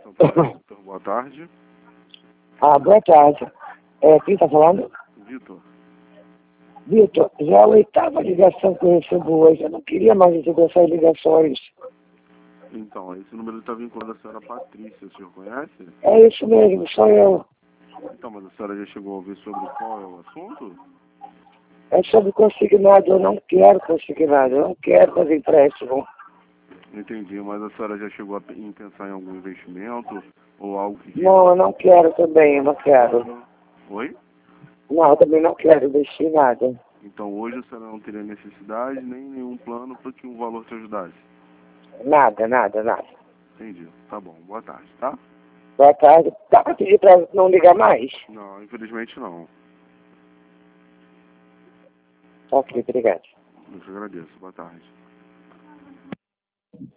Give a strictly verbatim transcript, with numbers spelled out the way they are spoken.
Santander, Vitor, boa tarde. Ah, boa tarde. É, quem está falando? Vitor. Vitor, já é a oitava ligação que eu recebo hoje. Eu não queria mais receber essas ligações. Então, esse número está vinculado à senhora Patrícia, o senhor conhece? É isso mesmo, sou eu. Então, mas a senhora já chegou a ouvir sobre qual é o assunto? É sobre consignado. Eu não quero consignado. Eu não quero fazer empréstimo. Entendi, mas a senhora já chegou a pe- em pensar em algum investimento ou algo que... Não, eu não quero também. Eu não quero. Oi? Não, eu também não quero investir em nada. Então, hoje a senhora não teria necessidade nem nenhum plano para que um valor te ajudasse? Nada, nada, nada. Entendi. Tá bom. Boa tarde, tá? Boa tarde. Dá para pedir para não ligar mais? Não, infelizmente não. Ok, obrigado. Eu te agradeço. Boa tarde.